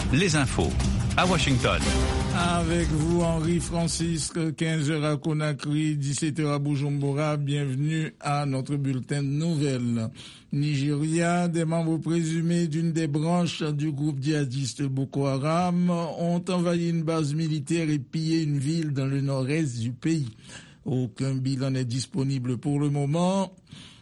les infos à Washington. Avec vous, Henri Francisque, 15h à Conakry, 17h à Bujumbura. Bienvenue à notre bulletin de nouvelles. Nigeria, des membres présumés d'une des branches du groupe djihadiste Boko Haram ont envahi une base militaire et pillé une ville dans le nord-est du pays. Aucun bilan n'est disponible pour le moment.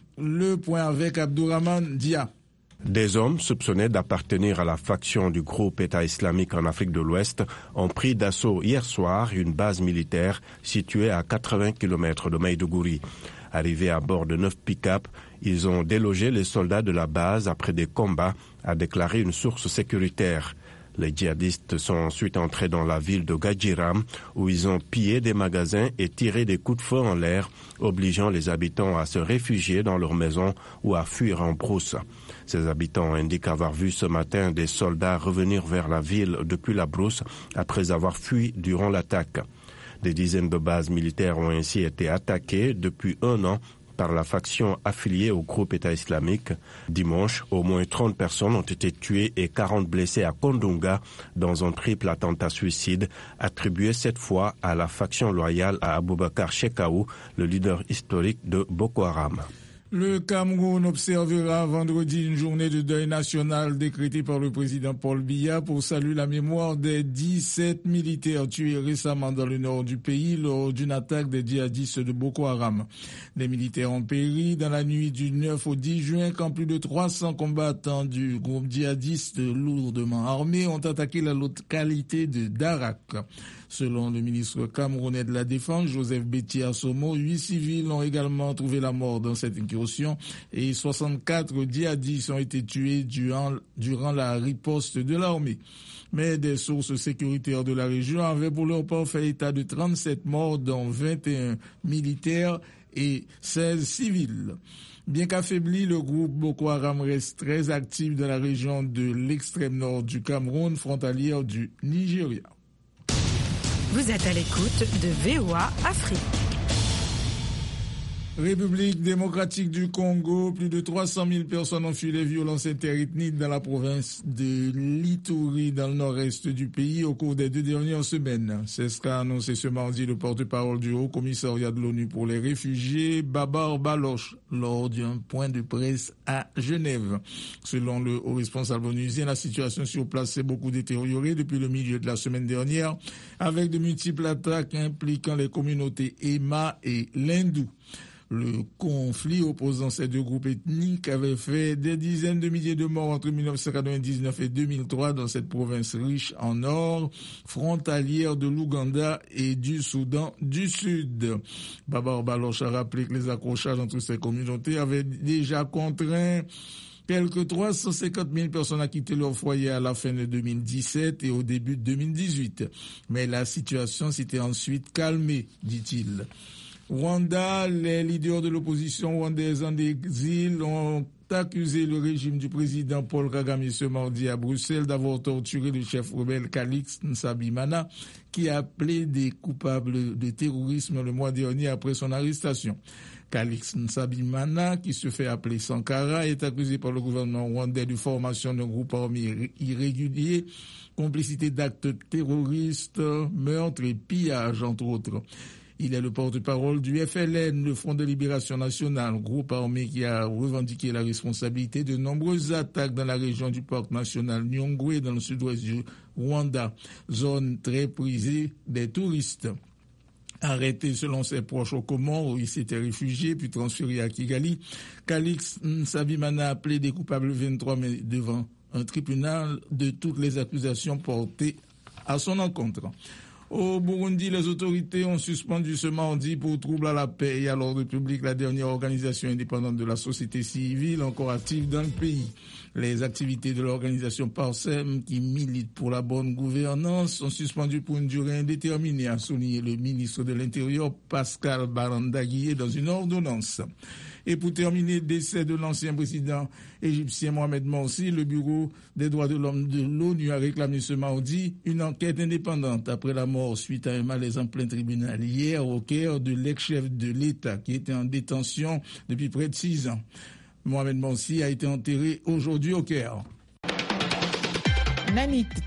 Le point avec Abdourahmane Dia. Des hommes soupçonnés d'appartenir à la faction du groupe État islamique en Afrique de l'Ouest ont pris d'assaut hier soir une base militaire située à 80 km de Maïdougouri. Arrivés à bord de 9 pick-up, ils ont délogé les soldats de la base après des combats, a déclaré une source sécuritaire. Les djihadistes sont ensuite entrés dans la ville de Gadjiram où ils ont pillé des magasins et tiré des coups de feu en l'air, obligeant les habitants à se réfugier dans leurs maisons ou à fuir en brousse. Ces habitants indiquent avoir vu ce matin des soldats revenir vers la ville depuis la brousse après avoir fui durant l'attaque. Des dizaines de bases militaires ont ainsi été attaquées depuis un an par la faction affiliée au groupe État islamique. Dimanche, au moins 30 personnes ont été tuées et 40 blessées à Kondunga dans un triple attentat suicide attribué cette fois à la faction loyale à Aboubakar Shekau, le leader historique de Boko Haram. Le Cameroun observera vendredi une journée de deuil national décrétée par le président Paul Biya pour saluer la mémoire des 17 militaires tués récemment dans le nord du pays lors d'une attaque des djihadistes de Boko Haram. Les militaires ont péri dans la nuit du 9 au 10 juin quand plus de 300 combattants du groupe djihadiste lourdement armés ont attaqué la localité de Darak. Selon le ministre camerounais de la Défense, Joseph Betty Assomo, 8 civils ont également trouvé la mort dans cette incursion et 64 djihadistes ont été tués durant la riposte de l'armée. Mais des sources sécuritaires de la région avaient pour leur part fait état de 37 morts, dont 21 militaires et 16 civils. Bien qu'affaibli, le groupe Boko Haram reste très actif dans la région de l'extrême nord du Cameroun, frontalière du Nigeria. Vous êtes à l'écoute de VOA Afrique. République démocratique du Congo, plus de 300 000 personnes ont fui les violences interethniques dans la province de l'Ituri, dans le nord-est du pays, au cours des 2 dernières semaines. C'est ce qu'a annoncé ce mardi le porte-parole du Haut-Commissariat de l'ONU pour les réfugiés, Babar Baloch, lors d'un point de presse à Genève. Selon le haut responsable onusien, la situation sur place s'est beaucoup détériorée depuis le milieu de la semaine dernière, avec de multiples attaques impliquant les communautés Emma et Lindou. Le conflit opposant ces deux groupes ethniques avait fait des dizaines de milliers de morts entre 1999 et 2003 dans cette province riche en or, frontalière de l'Ouganda et du Soudan du Sud. Babar Baloch a rappelé que les accrochages entre ces communautés avaient déjà contraint quelques 350 000 personnes à quitter leur foyer à la fin de 2017 et au début de 2018. Mais la situation s'était ensuite calmée, dit-il. Rwanda, les leaders de l'opposition rwandaise en exil ont accusé le régime du président Paul Kagame ce mardi à Bruxelles d'avoir torturé le chef rebelle Calix Nsabimana, qui a plaidé coupable de terrorisme le mois dernier après son arrestation. Calix Nsabimana, qui se fait appeler Sankara, est accusé par le gouvernement rwandais de formation d'un groupe armé irrégulier, complicité d'actes terroristes, meurtres et pillages, entre autres. Il est le porte-parole du FLN, le Front de Libération Nationale, groupe armé qui a revendiqué la responsabilité de nombreuses attaques dans la région du parc national Nyungwe, dans le sud-ouest du Rwanda, zone très prisée des touristes. Arrêté selon ses proches au Comores, où il s'était réfugié, puis transféré à Kigali, Calix Nsabimana a plaidé coupable le 23 mai devant un tribunal de toutes les accusations portées à son encontre. Au Burundi, les autorités ont suspendu ce mardi pour trouble à la paix et à l'ordre public la dernière organisation indépendante de la société civile encore active dans le pays. Les activités de l'organisation Parsem, qui milite pour la bonne gouvernance, sont suspendues pour une durée indéterminée, a souligné le ministre de l'Intérieur Pascal Barandaguié dans une ordonnance. Et pour terminer, décès de l'ancien président égyptien Mohamed Morsi, le Bureau des droits de l'homme de l'ONU a réclamé ce mardi une enquête indépendante après la mort suite à un malaise en plein tribunal hier au Caire de l'ex-chef de l'État qui était en détention depuis près de 6 ans. Mohamed Morsi a été enterré aujourd'hui au Caire.